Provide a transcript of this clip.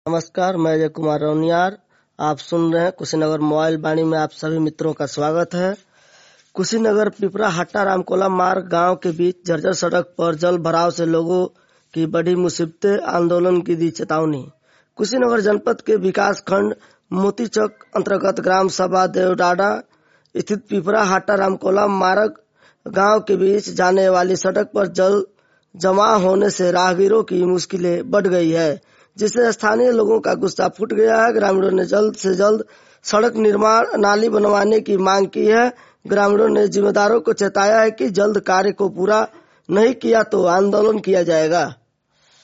नमस्कार, मैं अजय कुमार रौनियार। आप सुन रहे हैं कुशीनगर मोबाइल वाणी में आप सभी मित्रों का स्वागत है। कुशीनगर पिपरा हट्टा रामकोला मार्ग गांव के बीच जर्जर सड़क पर जल भराव से लोगों की बड़ी मुसीबतें, आंदोलन की दी चेतावनी। कुशीनगर जनपद के विकास खंड मोतीचक अंतर्गत ग्राम सभा देवडाडा स्थित पिपरा हट्टा रामकोला मार्ग गांव के बीच जाने वाली सड़क पर जल जमा होने से राहगीरों की मुश्किलें बढ़ गई है, जिससे स्थानीय लोगों का गुस्सा फूट गया है। ग्रामीणों ने जल्द से जल्द सड़क निर्माण नाली बनवाने की मांग की है। ग्रामीणों ने जिम्मेदारों को चेताया है कि जल्द कार्य को पूरा नहीं किया तो आंदोलन किया जाएगा।